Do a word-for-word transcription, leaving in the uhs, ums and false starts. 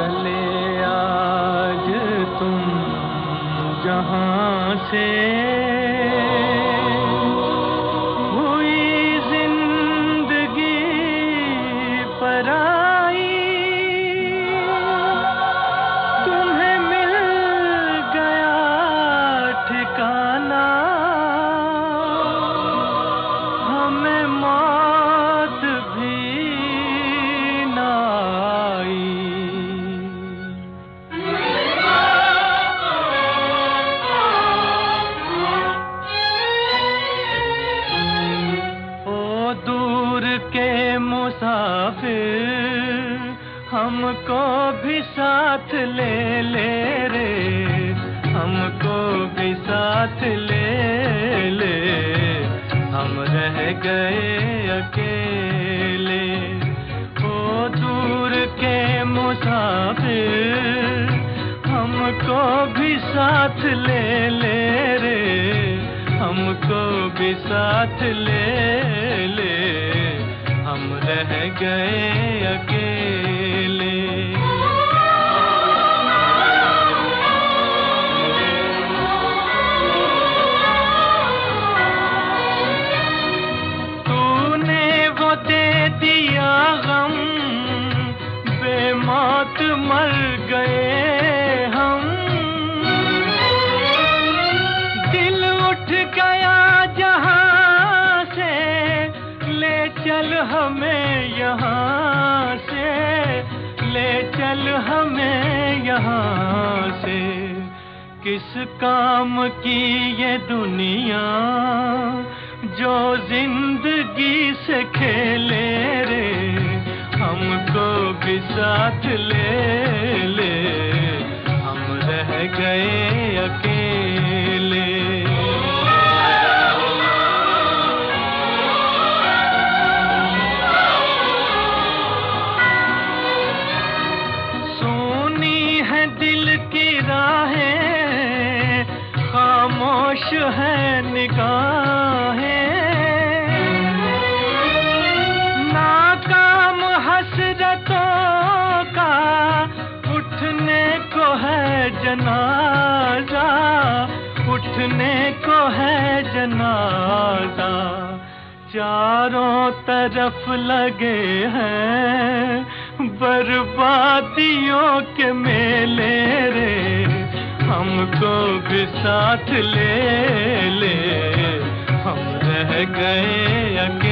चले आज तुम जहां से, हुई जिंदगी पराई, तुम्हें मिल गया ठिकाना, हमें मौत भी ना आई। ओ दूर के मुसाफिर, हमको भी साथ ले ले रे, हमको भी साथ ले ले, हम रह गए अकेले। ओ दूर के मुसाफिर, हमको भी साथ ले ले रे, हमको भी साथ ले ले, हम रह गए अकेले। तूने वो दे दिया गम, बेमौत मर गए हम, दिल उठ गया जहां से, ले चल हमें यहाँ से, ले चल हमें यहाँ से। किस काम की ये दुनिया जो जिंदगी से खेले रे, हमको भी साथ ले ले, हम रह गए अकेले। सोनी है दिल की राहें, खामोश है निगाहें, नाकाम हसरतों का उठने को है जनाजा, उठने को है जनाजा। चारों तरफ लगे हैं बर्बादियों के मेले रे, हमको भी साथ ले ले, हम रह गए अकेले।